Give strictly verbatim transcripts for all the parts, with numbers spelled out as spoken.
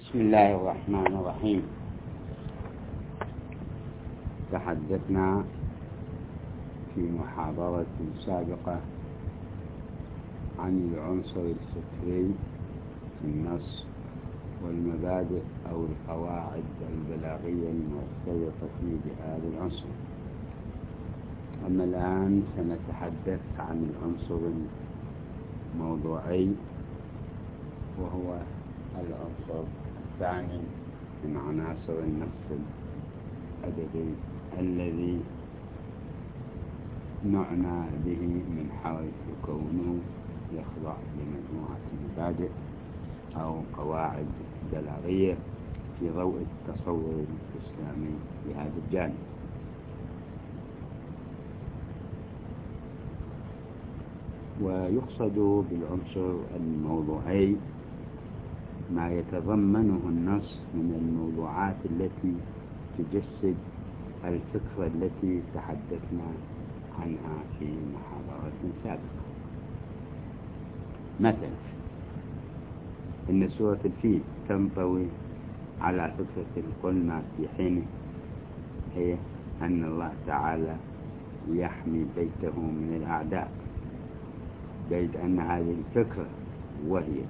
بسم الله الرحمن الرحيم. تحدثنا في محاضرة سابقة عن العنصر الفكري في النص والمبادئ أو القواعد البلاغية المرتبطة بهذا العنصر. أما الآن سنتحدث عن العنصر الموضوعي، وهو العنصر الثاني من عناصر النص الأدبي الذي نعنى به من حيث كونه يخضع لمجموعة مبادئ أو قواعد بلاغية في ضوء التصور الإسلامي في هذا الجانب. ويقصد بالعنصر الموضوعي ما يتضمنه النص من الموضوعات التي تجسد الفكرة التي تحدثنا عنها في محاضرة سابقة. مثلا إن سورة الفيل تنطوي على فكرة قلنا في حينه، هي أن الله تعالى يحمي بيته من الأعداء، بيد أن هذه الفكرة وهي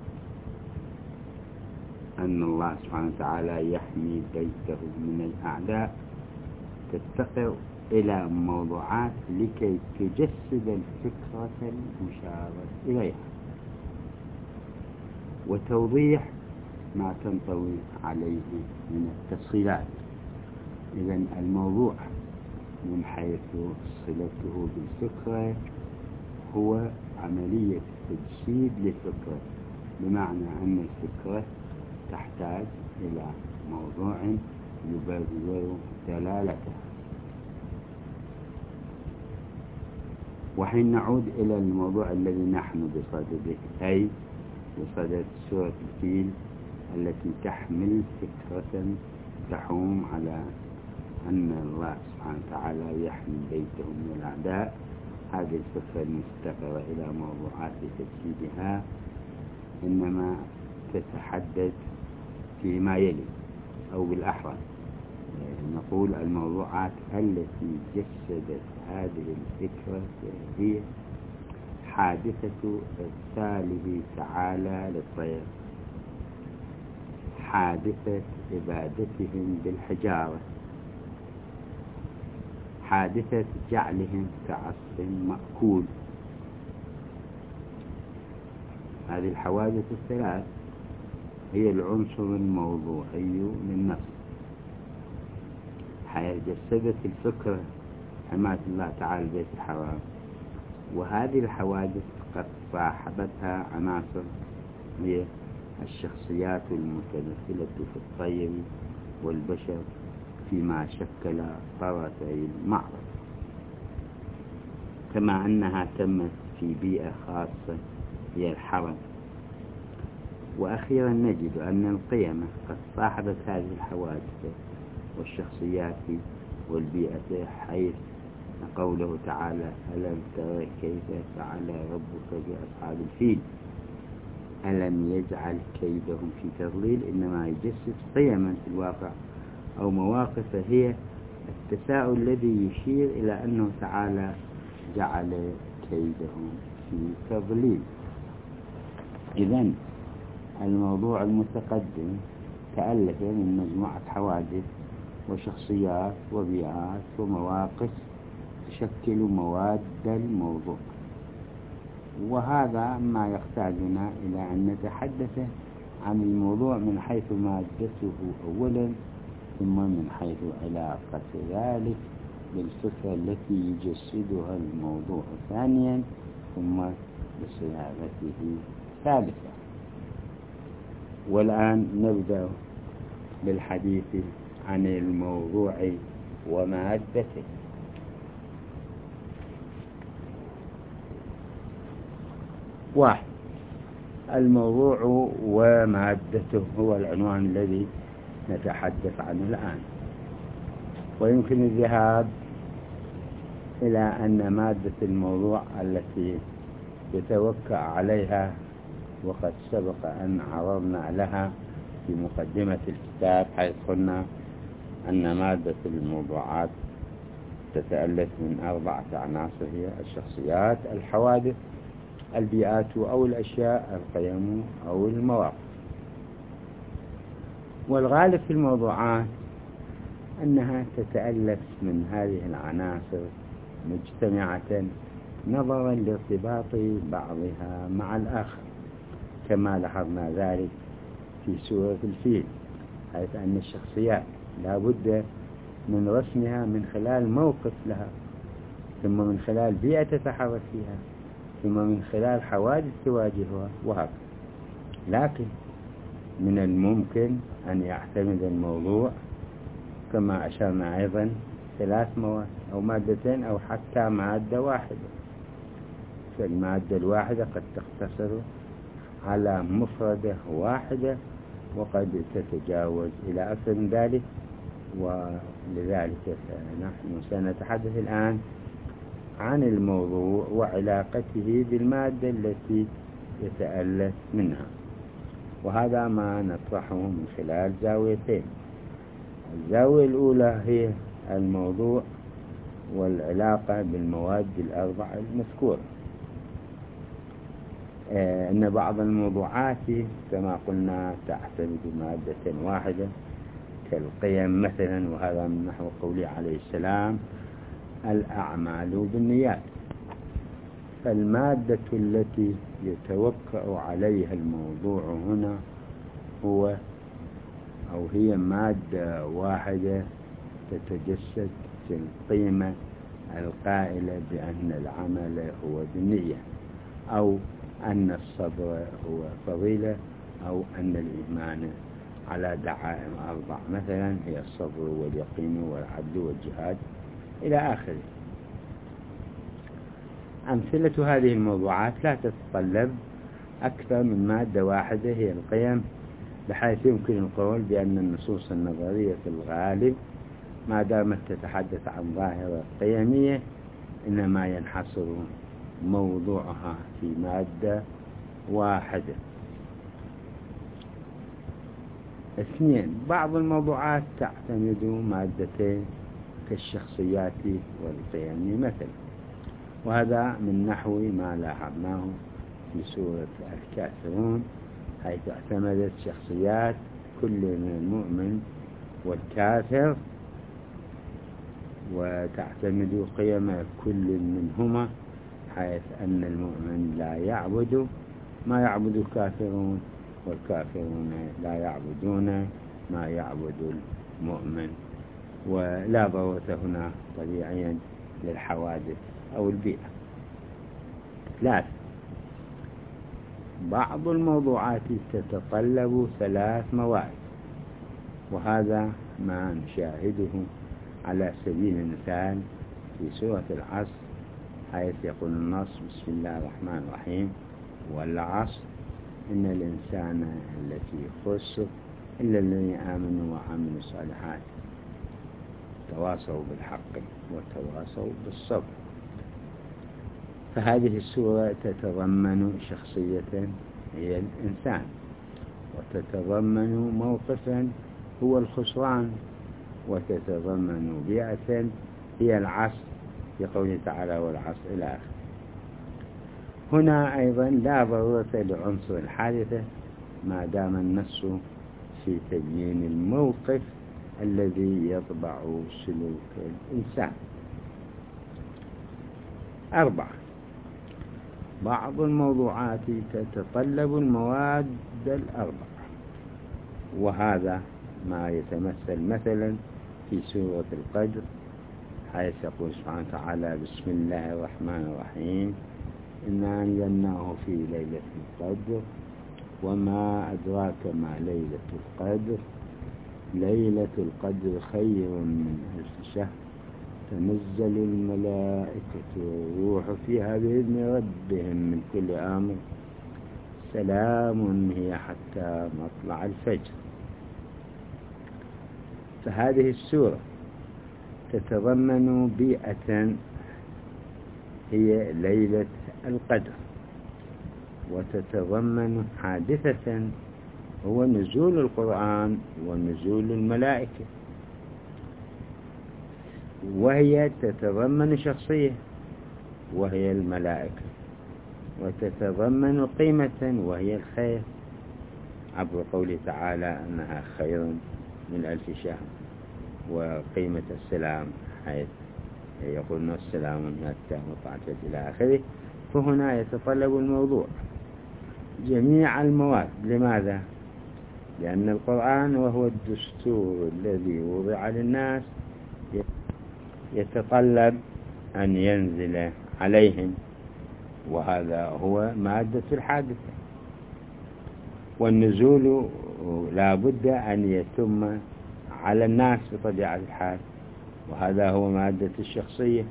أن الله سبحانه وتعالى يحمي بيته من الأعداء تفتقر إلى موضوعات لكي تجسد الفكرة المشار إليها وتوضيح ما تنطوي عليه من التفصيلات. إذن الموضوع من حيث صلته بالفكرة هو عملية تجسيد للفكرة، بمعنى أن الفكرة تحتاج إلى موضوع يبرر دلالته. وحين نعود إلى الموضوع الذي نحن بصدده، أي بصدد سورة الفيل التي تحمل فكرة تحوم على أن الله سبحانه وتعالى يحمي بيته من الأعداء، هذه الفكرة المفتقرة إلى موضوعات تجسيدها إنما تتحدث فيما يلي، أو بالأحرى نقول الموضوعات التي جسدت هذه الفكرة هي حادثة إرساله تعالى للطير، حادثة عبادتهم بالحجارة، حادثة جعلهم كعصف مأكول. هذه الحوادث الثلاث هي العنصر الموضوعي للنص، حيث جسدت الفكرة حماية الله تعالى البيت الحرام، وهذه الحوادث قد صاحبتها عناصر هي الشخصيات المتمثلة في الطير والبشر فيما شكل طرفي المعرض، كما أنها تمت في بيئة خاصة هي الحرم. وأخيرا نجد أن القيم قد صاحبت هذه الحوادث والشخصيات والبيئة، حيث قوله تعالى: ألم تر كيف فعل ربك بأصحاب الفيل ألم يجعل كيدهم في تضليل، إنما يجسد قيما في الواقع أو مواقف هي التساؤل الذي يشير إلى أنه تعالى جعل كيدهم في تضليل. إذن الموضوع المتقدم تألف من مجموعة حوادث وشخصيات وبيئات ومواقف تشكل مواد الموضوع، وهذا ما يحتاجنا إلى أن نتحدث عن الموضوع من حيث مادته أولا، ثم من حيث علاقة ذلك بالفكرة التي يجسدها الموضوع ثانيا، ثم بصياغته ثالثا. والآن نبدأ بالحديث عن الموضوع ومادته. واحد، الموضوع ومادته هو العنوان الذي نتحدث عنه الآن، ويمكن الذهاب إلى أن مادة الموضوع التي يتوقع عليها وقد سبق أن عرضنا لها في مقدمة الكتاب، حيث قلنا أن مادة الموضوعات تتألف من أربعة عناصر، هي الشخصيات، الحوادث، البيئات أو الأشياء، القيم أو المواقف. والغالب في الموضوعات أنها تتألف من هذه العناصر مجتمعة نظرا لارتباط بعضها مع الآخر، كما لاحظنا ذلك في سورة الفيل، حيث أن الشخصيات لا بد من رسمها من خلال موقف لها، ثم من خلال بيئة تتحرك فيها، ثم من خلال حوادث تواجهها وهكذا. لكن من الممكن أن يعتمد الموضوع كما أشرنا أيضا ثلاث مواد أو مادتين أو حتى مادة واحدة. فالمادة الواحدة قد تقتصر على مفردة واحدة وقد تتجاوز إلى أكثر من ذلك، ولذلك نحن سنتحدث الآن عن الموضوع وعلاقته بالمادة التي يتألف منها، وهذا ما نطرحه من خلال زاويتين. الزاوية الأولى هي الموضوع والعلاقة بالمواد الأربعة المذكورة. آه أن بعض الموضوعات كما قلنا تعتمد مادة واحدة كالقيم مثلا، وهذا من نحو قوله عليه السلام الأعمال بالنيات. فالمادة التي يتوقع عليها الموضوع هنا هو أو هي مادة واحدة تتجسد في القيمة القائلة بأن العمل هو بالنية، أو أن الصبر هو فضيلة، أو أن الإيمان على دعائم أربع مثلا هي الصبر واليقين والعدل والجهاد إلى آخره. أمثلة هذه الموضوعات لا تتطلب أكثر من مادة واحدة هي القيم، بحيث يمكن القول بأن النصوص النظرية في الغالب ما دامت تتحدث عن ظاهرة قيمية إنما ينحصر موضوعها في مادة واحدة. اثنين، بعض الموضوعات تعتمد مادتين كالشخصيات والقيم مثلا، وهذا من نحو ما لاحظناه في سورة الكافرون، حيث اعتمدت شخصيات كل من المؤمن والكافر، وتعتمد قيم كل منهما، حيث أن المؤمن لا يعبد ما يعبد الكافرون، والكافرون لا يعبدون ما يعبد المؤمن. ولا ضرورة هنا طبيعيا للحوادث أو البيئة. ثلاث، بعض الموضوعات تتطلب ثلاث مواد، وهذا ما نشاهده على سبيل المثال في سورة العصر، حيث يقول النص بسم الله الرحمن الرحيم والعصر إن الإنسان التي خسر إلا الذين آمنوا وعملوا الصالحات تواصوا بالحق وتواصوا بالصبر. فهذه السورة تتضمن شخصية هي الإنسان، وتتضمن موقفا هو الخسران، وتتضمن بيئة هي العصر في قوله تعالى والعصر إلى آخره. هنا أيضا لا ضرورة لعنصر الحادثة ما دام النص في تبيين الموقف الذي يطبع سلوك الإنسان. أربعة، بعض الموضوعات تتطلب المواد الأربعة، وهذا ما يتمثل مثلا في سورة القدر، حيث يقول سبحانه وتعالى بسم الله الرحمن الرحيم إنا أنزلناه في ليلة القدر وما أدراك ما ليلة القدر ليلة القدر خير من ألف شهر تنزل الملائكة والروح فيها بإذن ربهم من كل أمر سلام هي حتى مطلع الفجر. فهذه السورة تتضمن بيئة هي ليلة القدر، وتتضمن حادثة هو نزول القرآن ونزول الملائكة، وهي تتضمن شخصية وهي الملائكة، وتتضمن قيمة وهي الخير، عبر قوله تعالى أنها خير من ألف شهر، وقيمة السلام حيث يقولون السلام متى وطاعة إلى آخره. فهنا يتطلب الموضوع جميع المواد. لماذا؟ لأن القرآن وهو الدستور الذي وضع للناس يتطلب أن ينزل عليهم، وهذا هو مادة الحادثة. والنزول لا بد أن يتم على الناس بطبيعة الحال، وهذا هو مادة الشخصية،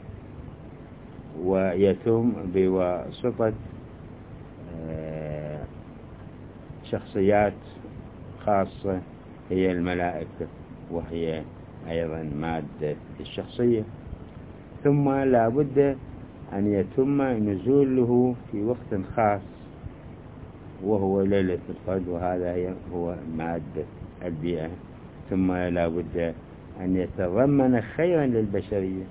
ويتم بواسطة شخصيات خاصة هي الملائكة، وهي أيضا مادة الشخصية. ثم لا بد أن يتم نزوله في وقت خاص وهو ليلة القدر، وهذا هو مادة البيئة. ثم لا بد أن يتضمن خيرا للبشرية،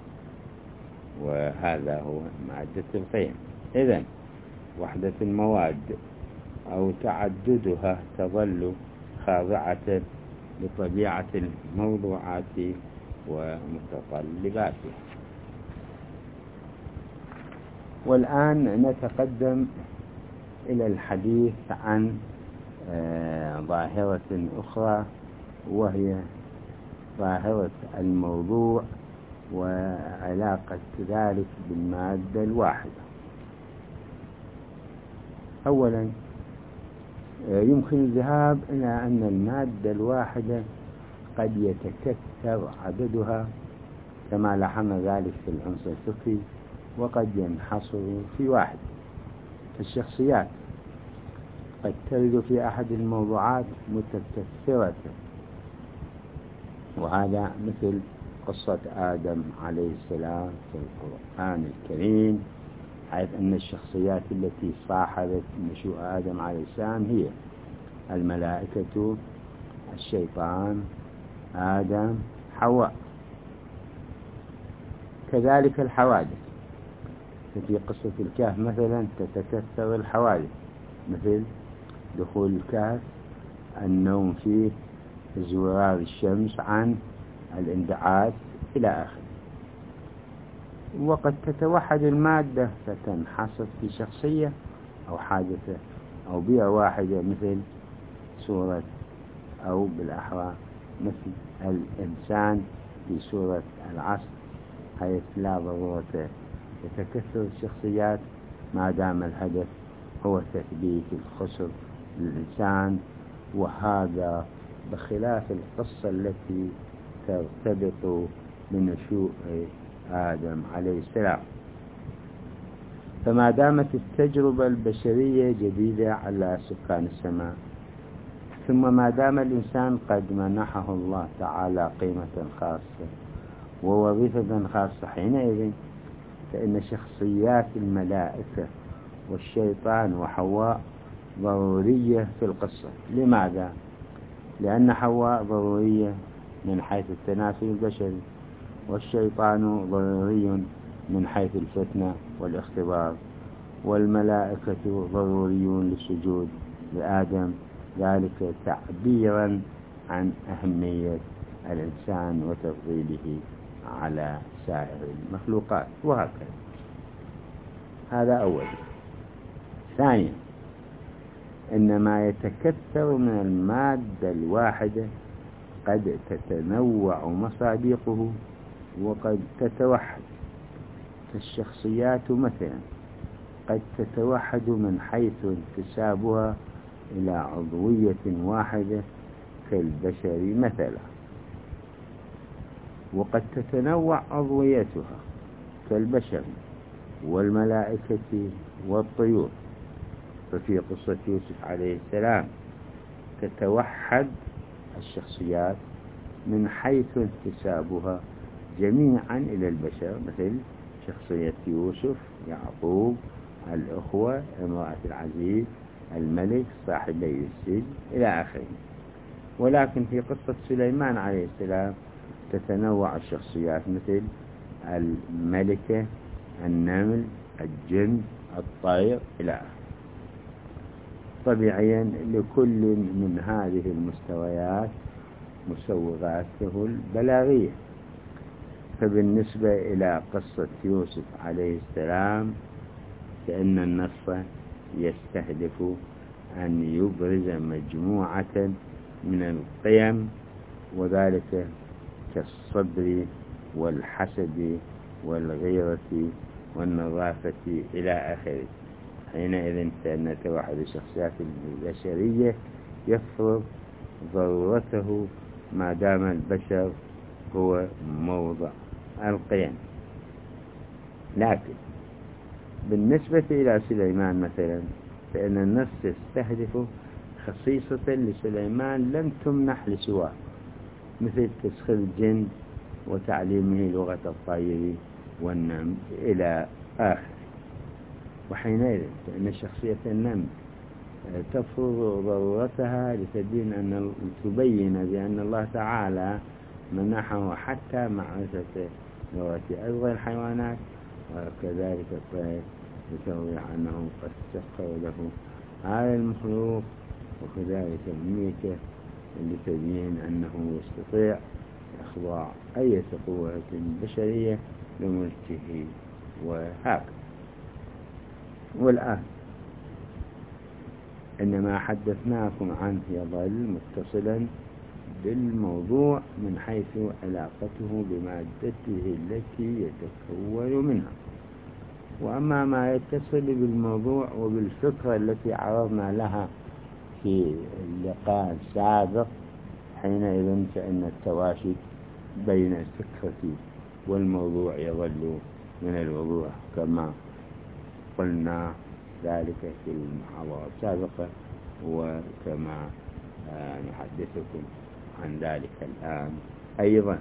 وهذا هو مادة القيم. إذن وحدة المواد أو تعددها تظل خاضعة لطبيعة الموضوعات ومتطلباتها. والآن نتقدم إلى الحديث عن ظاهرة أخرى، وهي ظاهرة الموضوع وعلاقة ذلك بالمادة الواحدة. أولا يمكن الذهاب إلى أن المادة الواحدة قد يتكثر عددها كما لاحظنا ذلك في العنصر الفقهي، وقد ينحصر في واحد. الشخصيات قد ترد في أحد الموضوعات متكثرة، وهذا مثل قصة آدم عليه السلام في القرآن الكريم، حيث أن الشخصيات التي صاحبت نشوء آدم عليه السلام هي الملائكة، الشيطان، آدم، حواء. كذلك الحوادث، ففي قصة الكهف مثلا تتكثر الحوادث، مثل دخول الكهف، النوم فيه، زوار الشمس عن الانبعاث إلى آخره. وقد تتوحد المادة فتنحصر في شخصية أو حادثة أو بيئة واحدة، مثل سورة أو بالأحرى مثل الإنسان في سورة العصر، حيث لا ضرورة يتكثر الشخصيات ما دام الهدف هو تثبيت الخسر للإنسان، وهذا بخلاف القصة التي ترتبط بنشوء آدم عليه السلام. فما دامت التجربة البشرية جديدة على سكان السماء، ثم ما دام الإنسان قد منحه الله تعالى قيمة خاصة ووظيفة خاصة، حينئذ فإن شخصيات الملائكة والشيطان وحواء ضرورية في القصة. لماذا؟ لأن حواء ضرورية من حيث التناسل البشري، والشيطان ضروري من حيث الفتنة والاختبار، والملائكة ضروريون للسجود لآدم، ذلك تعبيرا عن أهمية الإنسان وتفضيله على سائر المخلوقات، وهكذا. هذا أولا. ثانيا، إنما يتكثر من المادة الواحدة قد تتنوع مصادقه وقد تتوحد. فالشخصيات مثلا قد تتوحد من حيث انتسابها إلى عضوية واحدة كالبشر مثلا، وقد تتنوع عضويتها كالبشر والملائكة والطيور. ففي قصة يوسف عليه السلام تتوحد الشخصيات من حيث انتسابها جميعا إلى البشر، مثل شخصية يوسف، يعقوب، الأخوة، امرأة العزيز، الملك صاحبي السجن إلى آخره. ولكن في قصة سليمان عليه السلام تتنوع الشخصيات مثل الملكة، النمل، الجن، الطير إلى آخره. طبيعيا لكل من هذه المستويات مسوغاته البلاغية. فبالنسبة إلى قصة يوسف عليه السلام فإن النص يستهدف أن يبرز مجموعة من القيم، وذلك كالصبر والحسد والغيرة والنظافة إلى آخره. حينئذ فإن توحد الشخصيات البشرية يفرض ضرورته ما دام البشر هو موضع القيم. لكن بالنسبة إلى سليمان مثلا فإن النص يستهدف خصيصة لسليمان لم تمنح لسواه، مثل تسخير الجن وتعليمه لغة الطير والنمل إلى آخر. وحينئذ فإن شخصية النمل تفرض ضرورتها لتبين أن تبين بأن الله تعالى منحه حتى معرفة لغة أيضا الحيوانات، وكذلك الطير لتوضيح أنه قد سخر له هذا المخلوق، وكذلك الميتة لتبين أنه يستطيع إخضاع أي قوة بشرية لملكه وهكذا. والآن إنما حدثناكم عنه يظل متصلا بالموضوع من حيث علاقته بمادته التي يتكون منها. وأما ما يتصل بالموضوع وبالفكرة التي عرضنا لها في اللقاء السابق حينئذ فإن التواشي بين الفكرة والموضوع يظل من الوضوح كما قلنا ذلك في المحاضرة السابقة، وكما نحدثكم عن ذلك الآن أيضا.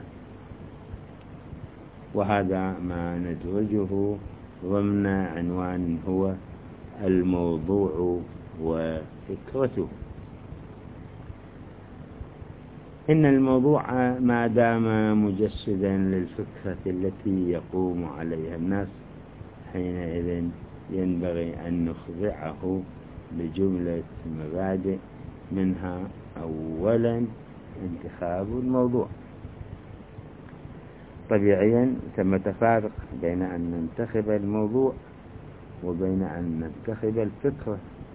وهذا ما ندرجه ضمن عنوان هو الموضوع وفكرته. إن الموضوع ما دام مجسدا للفكرة التي يقوم عليها الناس حينئذ ينبغي أن نخضعه بجملة مبادئ، منها أولا انتخاب الموضوع. طبيعيا ثم تفارق بين أن ننتخب الموضوع وبين أن ننتخب الفكرة.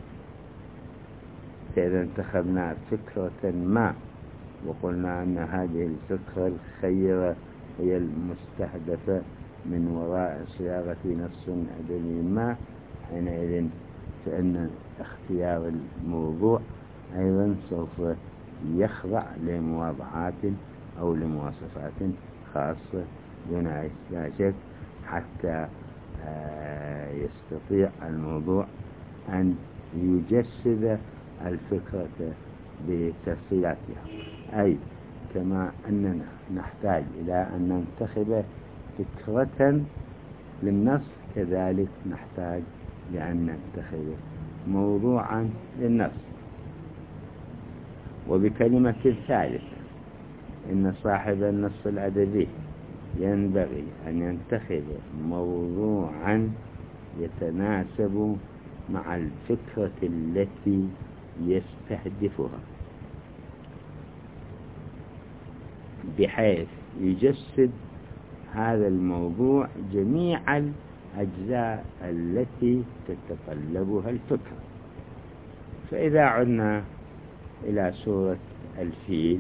فإذا انتخبنا فكرة ما وقلنا أن هذه الفكرة الخيرة هي المستهدفة من وراء صياغة نص أدبي ما، حينئذ فإن اختيار الموضوع أيضا سوف يخضع لمواضعات أو لمواصفات خاصة دون أي شك حتى يستطيع الموضوع أن يجسد الفكرة بتفصيلاتها. أي كما أننا نحتاج إلى أن ننتخب فكرة للنص كذلك نحتاج لأن ننتخب موضوعا للنص. وبكلمة ثالثة إن صاحب النص الأدبي ينبغي أن ينتخب موضوعا يتناسب مع الفكرة التي يستهدفها، بحيث يجسد هذا الموضوع جميع الأجزاء التي تتطلبها الفكرة. فإذا عدنا إلى سورة الفيل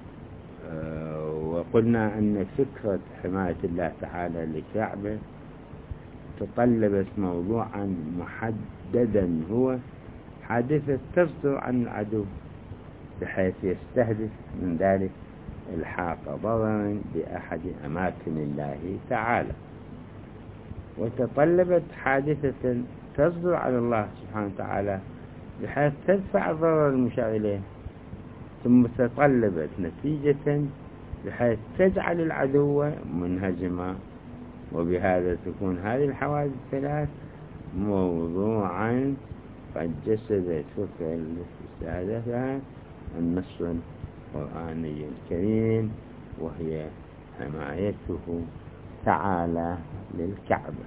وقلنا أن فكرة حماية الله تعالى للكعبة تطلبت موضوعا محددا هو حادثة تصدر عن العدو، بحيث يستهدف من ذلك الحاق ضرر بأحد أماكن الله تعالى. وتطلبت حادثة تصدر على الله سبحانه وتعالى بحيث تدفع الضرر المشار إليه، ثم تطلبت نتيجة بحيث تجعل العدو منهزما. وبهذا تكون هذه الحوادث الثلاث موضوعا قد جسد الفكرة التي استهدفها النص القرآني الكريم، وهي حمايته تعالى للكعبة.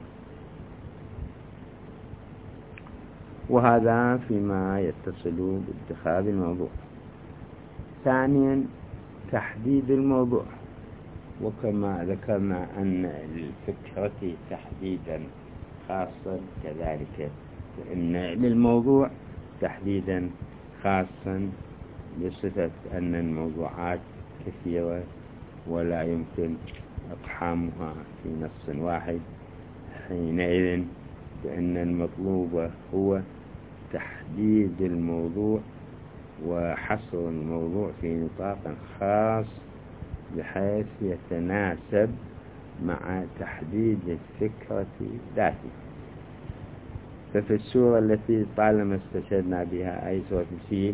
وهذا فيما يتصل باتخاذ الموضوع. ثانيا تحديد الموضوع، وكما ذكرنا أن للفكرة تحديدا خاصا كذلك فإن للموضوع تحديدا خاصا بصفة أن الموضوعات كثيرة ولا يمكن إقحامها في نص واحد. حينئذ فإن المطلوب هو تحديد الموضوع وحصر الموضوع في نطاق خاص بحيث يتناسب مع تحديد الفكرة ذاتها. ففي السورة التي طالما استشهدنا بها أي سورة الفيل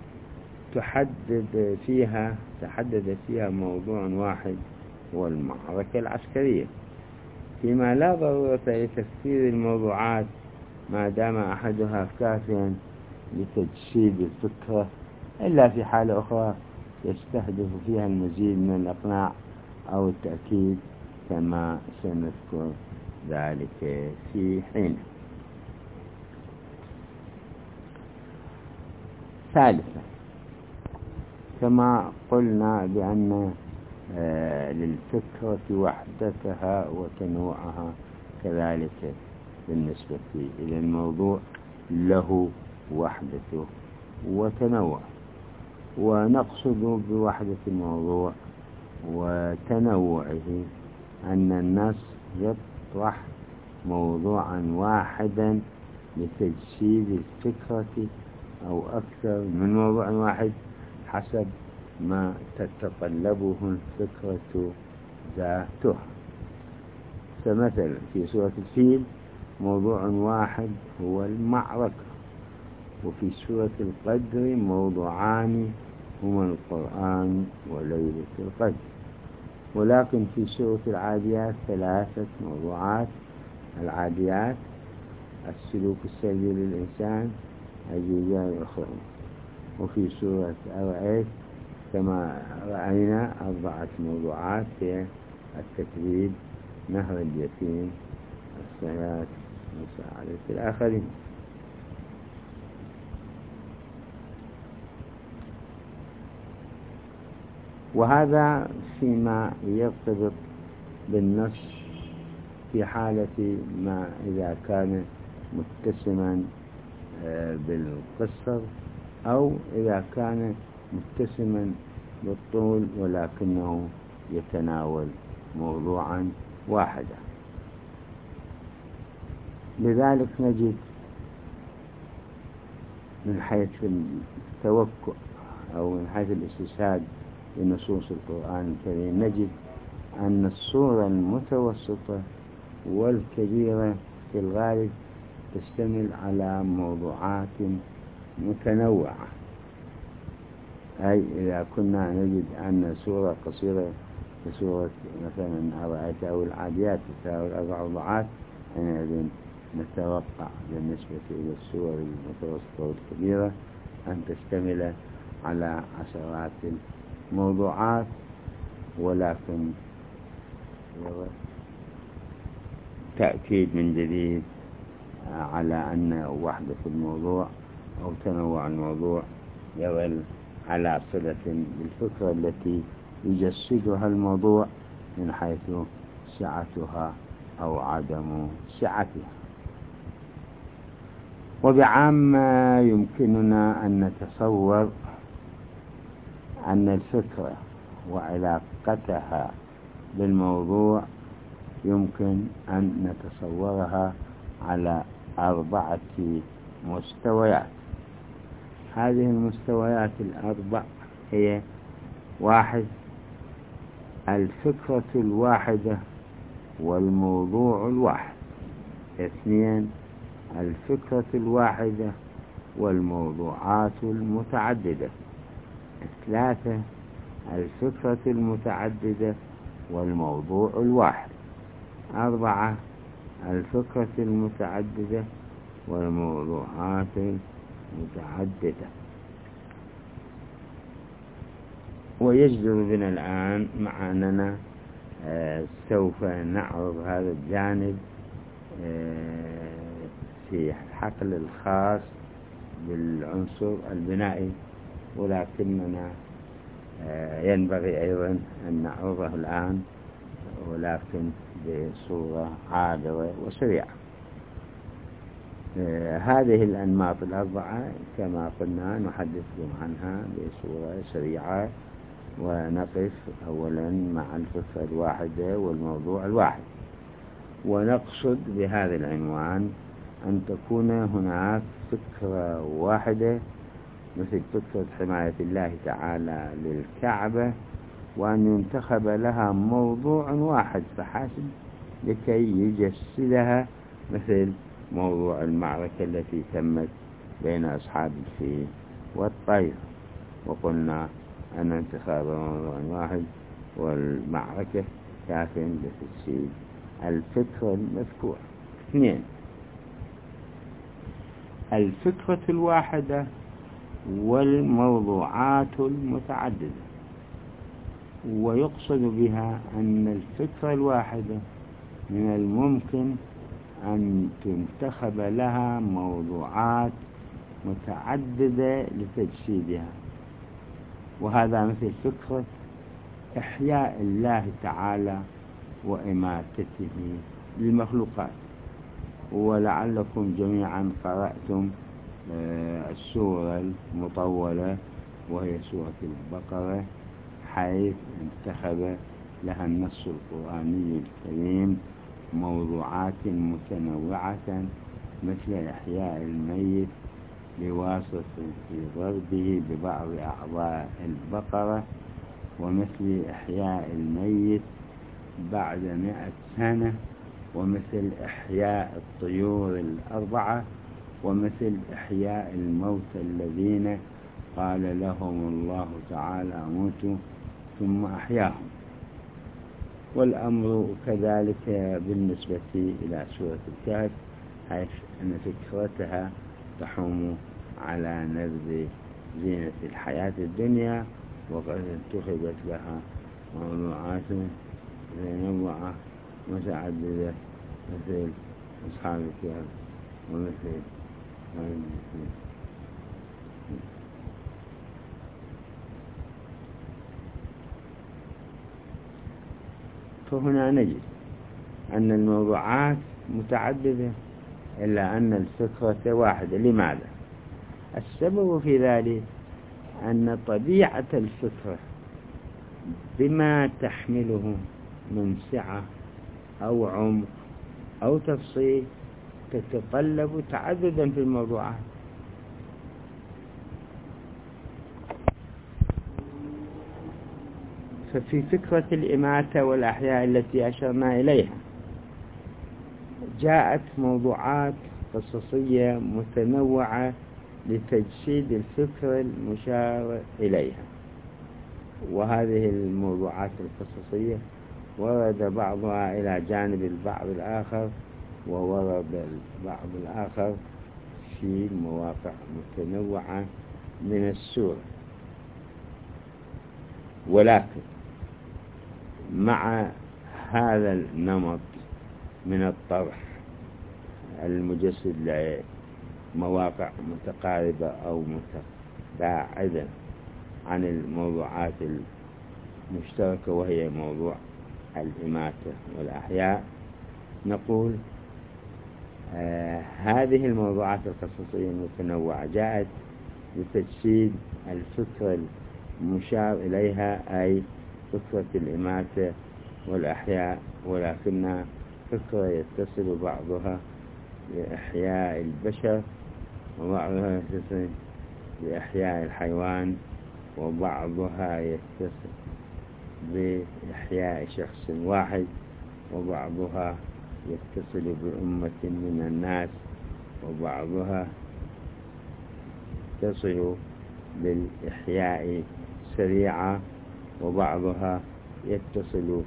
تحدد فيها تحدد فيها موضوع واحد هو المعركة العسكرية، فيما لا ضرورة لتفسير الموضوعات ما دام أحدها كافيا لتجسيد الفكرة، إلا في حالة أخرى يستهدف فيها المزيد من الإقناع أو التأكيد كما سنذكر ذلك في حين. ثالثا كما قلنا بأن للفكرة وحدتها وتنوعها، كذلك بالنسبة إلى الموضوع له وحدته وتنوع. ونقصد بوحدة الموضوع وتنوعه أن النص يطرح موضوعا واحدا لتجسيد الفكرة أو أكثر من موضوع واحد حسب ما تتطلبه الفكرة ذاتها. فمثلا في سورة الفيل موضوع واحد هو المعركة، وفي سورة القدر موضوعان هما القرآن وليلة القدر. ولكن في سورة العاديات ثلاثة موضوعات: العاديات، السلوك السلبي للإنسان، الجزاء الأخرى. وفي سورة أرأيت كما رأينا أربعة موضوعات هي التكذيب، نهر اليتيم، الصلاة، مساعدة الآخرين. وهذا فيما يرتبط بالنص في حالة ما إذا كان متسما بالقصر أو إذا كان متسما بالطول ولكنه يتناول موضوعا واحدا. لذلك نجد من حيث التوقع أو من حيث الاستشهاد بنصوص القرآن الكريم نجد أن الصورة المتوسطة والكبيرة في الغالب تشتمل على موضوعات متنوعة. أي إذا كنا نجد أن سورة قصيرة كسورة مثلا أرأيت أو العاديات تساوي أربع موضوعات، حينئذ نتوقع بالنسبة إلى السور المتوسطة والكبيرة أن تشتمل على عشرات الموضوعات. ولكن تأكيد من جديد على أن وحدة الموضوع أو تنوع الموضوع يظل على صلة بالفكرة التي يجسدها الموضوع من حيث سعتها أو عدم سعتها. وبعامة يمكننا أن نتصور أن الفكرة وعلاقتها بالموضوع يمكن أن نتصورها على أربعة مستويات. هذه المستويات الأربع هي: واحد، الفكرة الواحدة والموضوع الواحد. اثنين، الفكرة الواحدة والموضوعات المتعددة. ثلاثة، الفكرة المتعددة والموضوع الواحد. أربعة، الفكرة المتعددة والموضوعات المتعددة. ويجدر بنا الآن مع أننا آه سوف نعرض هذا الجانب آه في الحقل الخاص بالعنصر البنائي، ولكننا آه ينبغي أيضا أن نعرضه الآن ولكن بصورة عابرة وسريعة. آه هذه الأنماط الأربعة كما قلنا نحدثكم عنها بصورة سريعة، ونقف أولا مع الفكرة الواحدة والموضوع الواحد. ونقصد بهذا العنوان أن تكون هناك فكرة واحدة مثل فكرة حماية الله تعالى للكعبة، وأن ينتخب لها موضوع واحد فحسب لكي يجسدها، مثل موضوع المعركة التي تمت بين أصحاب الفيل والطير، وقلنا أن انتخاب موضوع واحد والمعركة كاف لتجسيد الفكرة المذكورة. اثنين، الفكرة الواحدة والموضوعات المتعددة. ويقصد بها أن الفكرة الواحدة من الممكن أن تنتخب لها موضوعات متعددة لتجسيدها، وهذا مثل فكرة إحياء الله تعالى وإماتته للمخلوقات. ولعلكم جميعا قرأتم السورة المطولة وهي سورة البقرة، حيث انتخب لها النص القرآني الكريم موضوعات متنوعة مثل إحياء الميت بواسطة ضربه ببعض أعضاء البقرة، ومثل إحياء الميت بعد مئة سنة، ومثل إحياء الطيور الأربعة، ومثل إحياء الموتى الذين قال لهم الله تعالى موتوا ثم أحياهم. والأمر كذلك بالنسبة إلى سورة الكهف، حيث أن فكرتها تحوم على نبذ زينة الحياة الدنيا، وقد انتخبت لها موضوعات متنوعة متعددة مثل أصحاب الكهف ومثل فهنا نجد أن الموضوعات متعددة إلا أن الفكرة واحدة. لماذا؟ السبب في ذلك أن طبيعة الفكرة بما تحمله من سعة أو عمق أو تفصيل تتطلب تعددا في الموضوعات. ففي فكرة الإماتة والأحياء التي أشرنا إليها جاءت موضوعات قصصية متنوعة لتجسيد الفكرة المشار إليها، وهذه الموضوعات القصصية ورد بعضها إلى جانب البعض الآخر، وورد البعض الآخر في مواقع متنوعة من السورة. ولكن مع هذا النمط من الطرح المجسد لمواقع متقاربة أو متباعدة عن الموضوعات المشتركة وهي موضوع الإماتة والأحياء، نقول آه هذه الموضوعات القصصية المتنوعة جاءت لتجسيد الفكرة المشار إليها، أي فكرة الإماتة والأحياء، ولكنها فكرة يتصل بعضها بإحياء البشر، وبعضها يتصل بإحياء الحيوان، وبعضها يتصل بإحياء شخص واحد، وبعضها يتصل بأمة من الناس، وبعضها تصل بالإحياء سريعة، وبعضها يتصل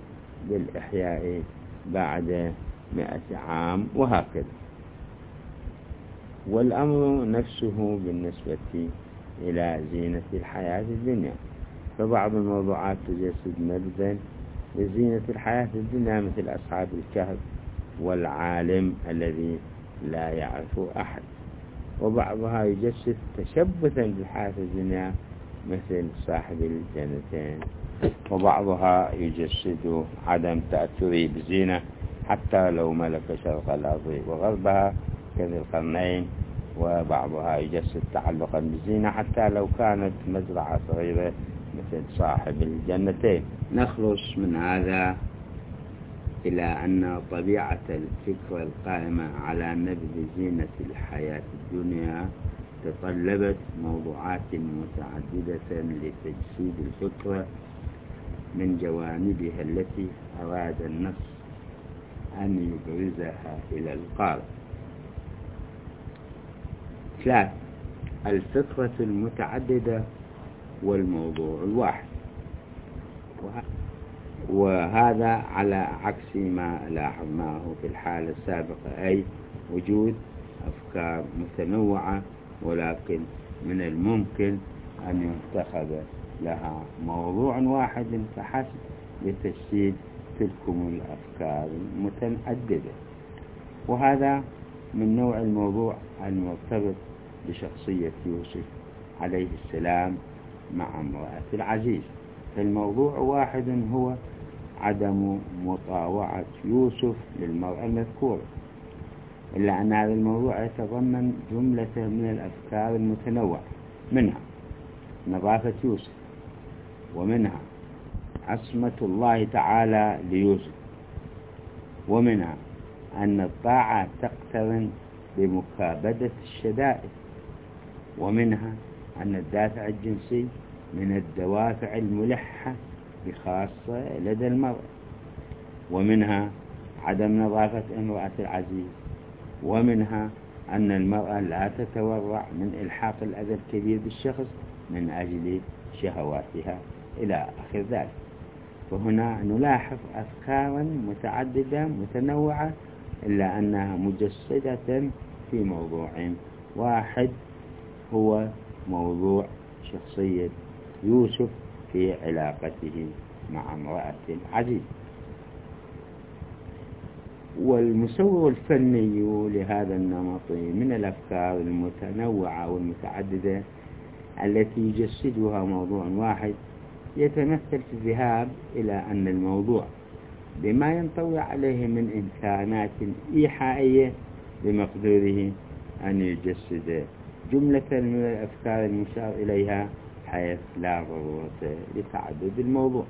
بالإحياء بعد مئة عام، وهكذا. والأمر نفسه بالنسبة إلى زينة الحياة الدنيا، فبعض الموضوعات تجسد مبدأ لزينة الحياة الدنيا مثل أصحاب الكهف والعالم الذي لا يعرف أحد، وبعضها يجسد تشبثا بالحياة الدنيا مثل صاحب الجنتين، وبعضها يجسد عدم تأثره بزينة حتى لو ملك شرق الأرض وغربها كذي القرنين، وبعضها يجسد تعلقا بالزينة حتى لو كانت مزرعة صغيرة مثل صاحب الجنتين. نخلص من هذا إلى أن طبيعة الفكرة القائمة على نبذ زينة الحياة الدنيا تطلبت موضوعات متعددة لتجسيد الفكرة من جوانبها التي أراد النص أن يبرزها إلى القارئ. ثلاث، الفكرة المتعددة والموضوع الواحد، وهذا على عكس ما لاحظناه في الحالة السابقة، أي وجود أفكار متنوعة ولكن من الممكن أن يتخذ لها موضوع واحد فحسب لتجسيد تلكم الأفكار المتعددة، وهذا من نوع الموضوع المرتبط بشخصية يوسف عليه السلام مع امرأة العزيز. فالموضوع واحد هو عدم مطاوعة يوسف للمرأة المذكورة، إلا أن هذا الموضوع يتضمن جملة من الأفكار المتنوعة، منها نظافة يوسف، ومنها عصمة الله تعالى ليوسف، ومنها أن الطاعة تقترن بمكابدة الشدائد، ومنها أن الدافع الجنسي من الدوافع الملحة بخاصة لدى المرأة، ومنها عدم نظافة امرأة العزيز، ومنها أن المرأة لا تتورع من إلحاق الأذى الكبير بالشخص من أجل شهواتها إلى آخر ذلك. وهنا نلاحظ أفكارا متعددة متنوعة إلا أنها مجسدة في موضوع واحد هو موضوع شخصية يوسف في علاقته مع امرأة العزيز. والمسوغ الفني لهذا النمط من الأفكار المتنوعة والمتعددة التي يجسدها موضوع واحد يتمثل في الذهاب إلى أن الموضوع بما ينطوي عليه من إمكانات إيحائية بمقدوره أن يجسد جملة من الأفكار المشار إليها حيث لا ضرورة لتعدد الموضوع.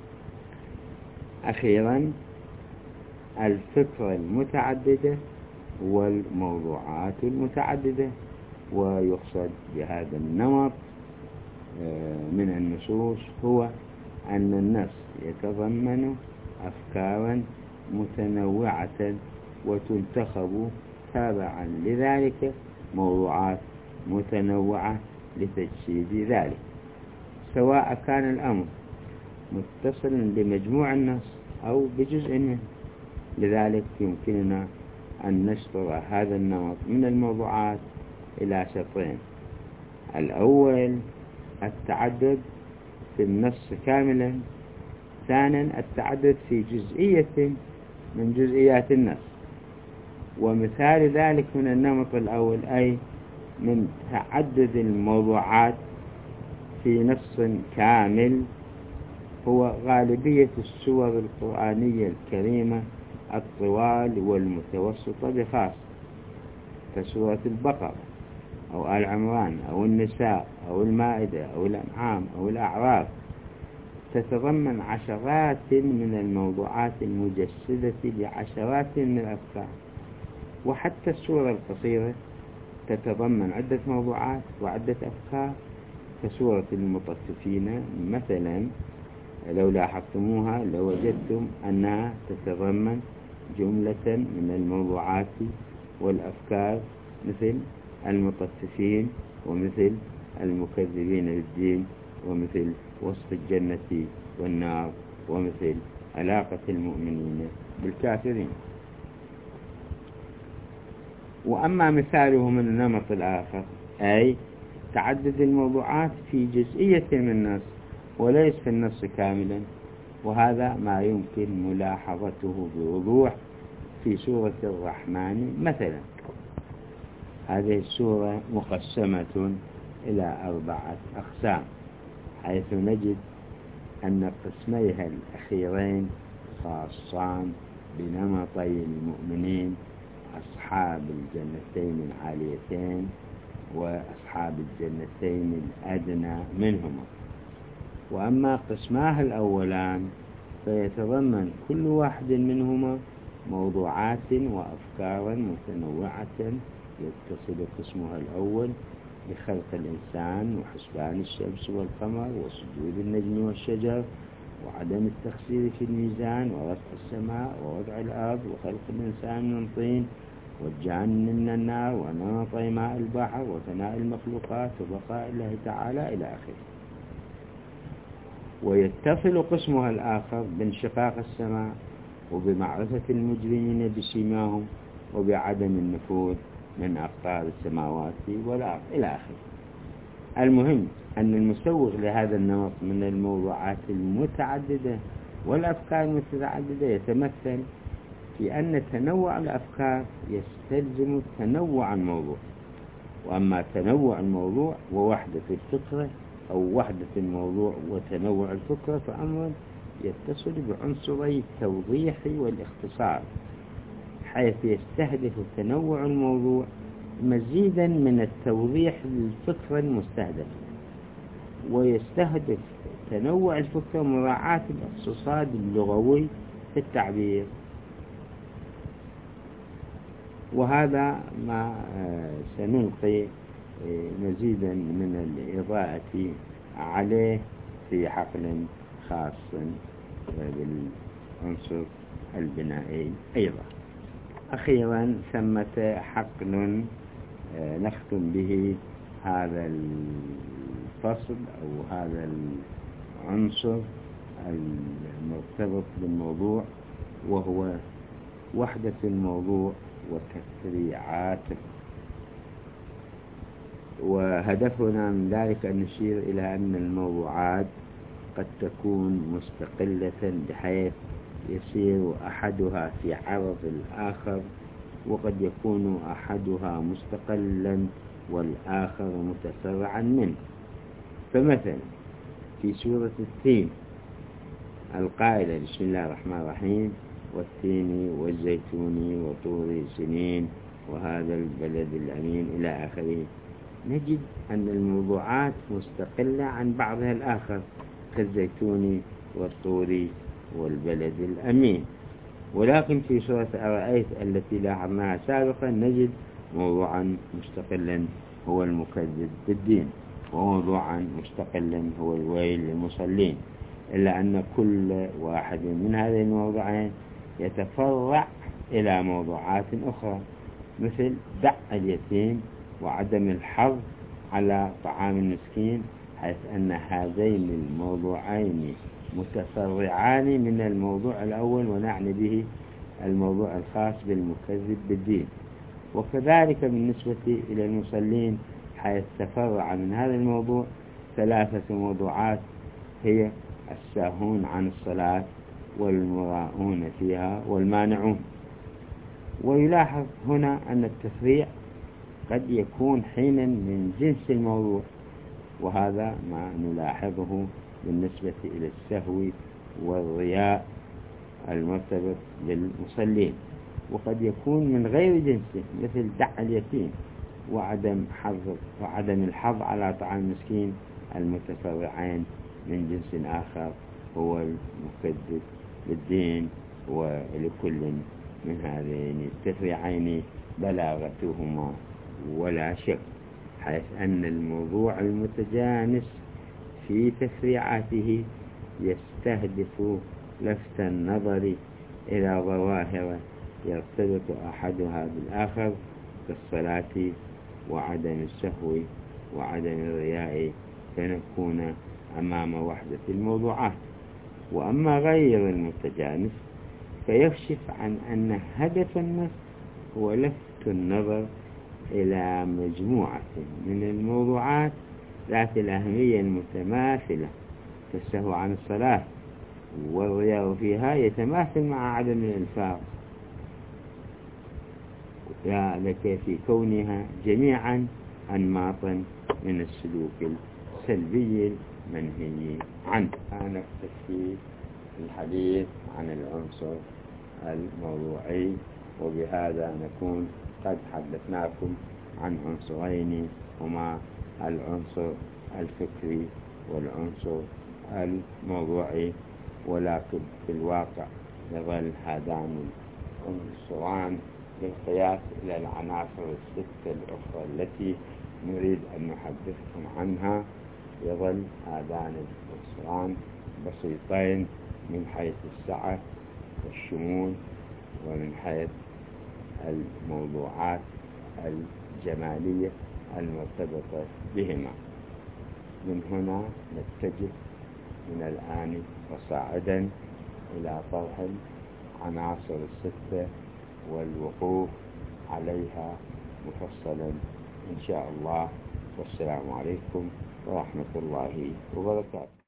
أخيرا، الفكرة المتعددة والموضوعات المتعددة، ويقصد بهذا النمط من النصوص هو أن النص يتضمن أفكارا متنوعة وتنتخب تابعا لذلك موضوعات متنوعة لتجسيد ذلك، سواء كان الأمر متصلا بمجموع النص أو بجزء منه. لذلك يمكننا أن نشطر هذا النمط من الموضوعات إلى شطرين: الأول التعدد في النص كاملا، ثانيا التعدد في جزئية من جزئيات النص. ومثال ذلك من النمط الأول أي من تعدد الموضوعات في نص كامل هو غالبية السور القرآنية الكريمة الطوال والمتوسطة بخاصة، كسورة البقرة أو آل عمران أو النساء أو المائدة أو الأنعام أو الأعراف، تتضمن عشرات من الموضوعات المجسدة لعشرات من الأفكار. وحتى السورة القصيرة تتضمن عدة موضوعات وعدة أفكار، كسورة المطففين مثلا، لو لاحظتموها لوجدتم أنها تتضمن جملة من الموضوعات والأفكار مثل المطففين، ومثل المكذبين بالدين، ومثل وصف الجنة والنار، ومثل علاقة المؤمنين بالكافرين. وأما مثاله من النمط الآخر أي تعدد الموضوعات في جزئية من النص وليس في النص كاملا، وهذا ما يمكن ملاحظته بوضوح في سورة الرحمن مثلا. هذه السورة مقسمة إلى أربعة أقسام، حيث نجد أن قسميها الأخيرين خاصان بنمطي المؤمنين أصحاب الجنتين العاليتين وأصحاب الجنتين الأدنى منهما. وأما قسماه الأولان فيتضمن كل واحد منهما موضوعات وأفكارا متنوعة يتصل قسمها الأول بخلق الإنسان وحسبان الشمس والقمر وسجود النجم والشجر وعدم التخسير في الميزان ورفع السماء ووضع الأرض وخلق الإنسان من طين والجان من النار ونمط ماء البحر وثناء المخلوقات وبقاء الله تعالى إلى آخره. ويتصل قسمها الآخر بانشقاق السماء وبمعرفة المجرمين بسيماهم وبعدم النفوذ من أقطار السماوات والأرض إلى آخره. المهم أن المسوغ لهذا النمط من الموضوعات المتعددة والأفكار المتعددة يتمثل في أن تنوع الأفكار يستلزم تنوع الموضوع، وأما تنوع الموضوع ووحدة الفكرة أو وحدة الموضوع وتنوع الفكرة فأمر يتصل بعنصري التوضيح والاختصار، حيث يستهدف تنوع الموضوع مزيدا من التوضيح للفكرة المستهدفة، ويستهدف تنوع الفكرة مراعاة الاقتصاد اللغوي في التعبير. وهذا ما سنلقي مزيدا من الإضاءة عليه في حقل خاص بالعنصر البنائي أيضا. أخيرا ثمة حقل نختم به هذا الفصل أو هذا العنصر المرتبط بالموضوع، وهو وحدة الموضوع وتفريعاته. وهدفنا من ذلك أن نشير إلى أن الموضوعات قد تكون مستقلة بحيث يسير أحدها في عرض الآخر، وقد يكون أحدها مستقلا والآخر متفرعا منه. فمثلا في سورة التين القائلة بسم الله الرحمن الرحيم والتين والزيتون وطور سنين وهذا البلد الأمين إلى آخره، نجد أن الموضوعات مستقلة عن بعضها الآخر كالزيتون والطور والبلد الأمين. ولكن في سورة أرأيت التي لاحظناها سابقا نجد موضوعا مستقلا هو المكذب بالدين، وموضوعا مستقلا هو الويل للمصلين، إلا أن كل واحد من هذه الموضوعين يتفرع إلى موضوعات أخرى، مثل دع اليتيم وعدم الحظ على طعام المسكين، حيث أن هذين الموضوعين متفرعان من الموضوع الأول ونعني به الموضوع الخاص بالمكذب بالدين. وكذلك بالنسبة إلى المصلين، حيث تفرع من هذا الموضوع ثلاثة موضوعات هي الساهون عن الصلاة والمراؤون فيها والمانعون. ويلاحظ هنا أن التفريع قد يكون حينا من جنس الموضوع، وهذا ما نلاحظه بالنسبة إلى السهو والرياء المرتبط بالمصلين، وقد يكون من غير جنسه مثل دع اليتيم وعدم حظ وعدم الحظ على طعام المسكين المتفرعين من جنس آخر هو المكذب بالدين. ولكل من هذين التفريعين بلاغتهما ولا شك، حيث أن الموضوع المتجانس في تفريعاته يستهدف لفت النظر إلى ظواهر يرتبط أحدها بالآخر كالصلاة وعدم السهو وعدم الرياء، فنكون أمام وحدة الموضوعات. وأما غير المتجانس فيكشف عن أن هدف النص هو لفت النظر إلى مجموعة من الموضوعات ذات الأهمية المتماثلة كالسهو عن الصلاة، والرياض فيها يتماثل مع عدم الإنفاق لك في كونها جميعا أنماطا من السلوك السلبي المنهي عنه. نكتفي الحديث عن العنصر الموضوعي، وبهذا نكون قد حدثناكم عن عنصرين هما العنصر الفكري والعنصر الموضوعي، ولكن في الواقع يظل هذان العنصران بالقياس إلى العناصر الستة الأخرى التي نريد أن نحدثكم عنها، يظل هذان العنصران بسيطين من حيث السعة والشمول ومن حيث الموضوعات الجمالية المرتبطة بهما. من هنا نتجه من الآن وصاعدا إلى طرح العناصر الستة والوقوف عليها مفصلا إن شاء الله. والسلام عليكم ورحمة الله وبركاته.